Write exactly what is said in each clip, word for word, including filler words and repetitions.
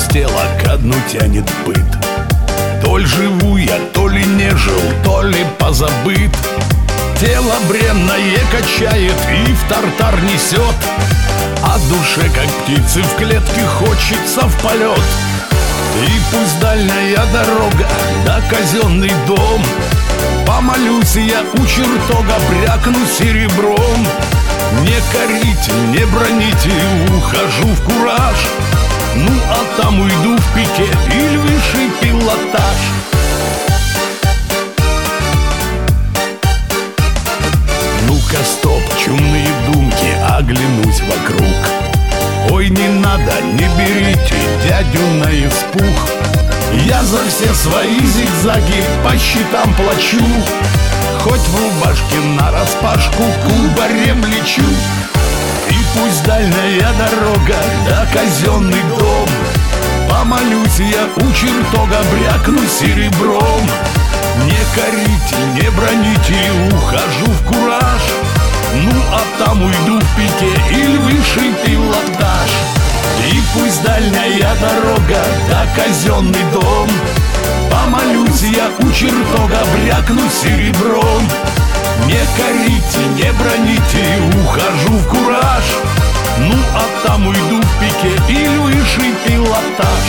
с тела ко дну тянет быт. То ли живу я, то ли не жил, то ли позабыт. Тело бренное качает и в тартар несет, а душе, как птицы в клетке, хочется в полет. И пусть дальняя дорога да казенный дом, помолюсь я у чертога, брякну серебром. Не корите, не броните, ухожу в кураж. Ну а там уйду в пике или высший пилотаж. Ну-ка стоп, чумные думки, оглянусь вокруг. Ой, не надо, не берите дядю на испуг. Я за все свои зигзаги по счетам плачу. Хоть в рубашке нараспашку кубарем лечу. И пусть дальняя дорога да казенный дом, помолюсь я у чертога, брякну серебром. Не корите, не броните, ухожу в кураж. Ну а там уйду в пике или высший пилотаж. И пусть дальняя дорога да казенный дом, помолюсь я у чертога, брякну серебром. Не корите, не броните, ухожу в кураж. Ну а там уйду в пике или высший пилотаж.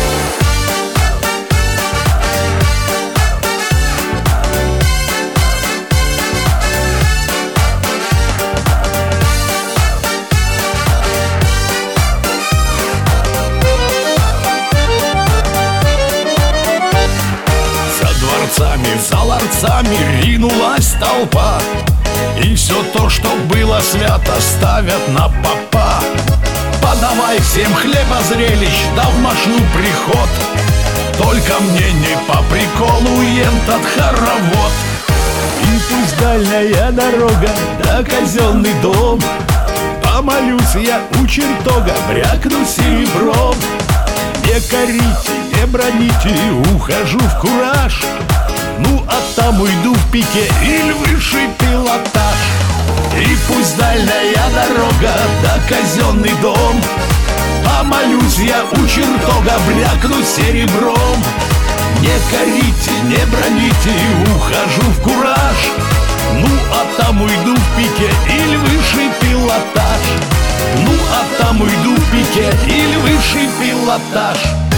За ларцами ринулась толпа, и все то, что было свято, ставят на попа. Подавай всем хлеба зрелищ, да в мошну приход. Только мне не по приколу ентот хоровод. И пусть дальняя дорога да казенный дом, помолюсь я у чертога, брякну серебром. Не корите, не броните, ухожу в кураж. Ну а там уйду в пике или высший пилотаж. И пусть дальняя дорога да казенный дом, помолюсь я у чертога, брякну серебром. Не корите, не броните, ухожу в кураж. Ну а там уйду в пике или высший пилотаж. Ну а там уйду в пике или высший пилотаж.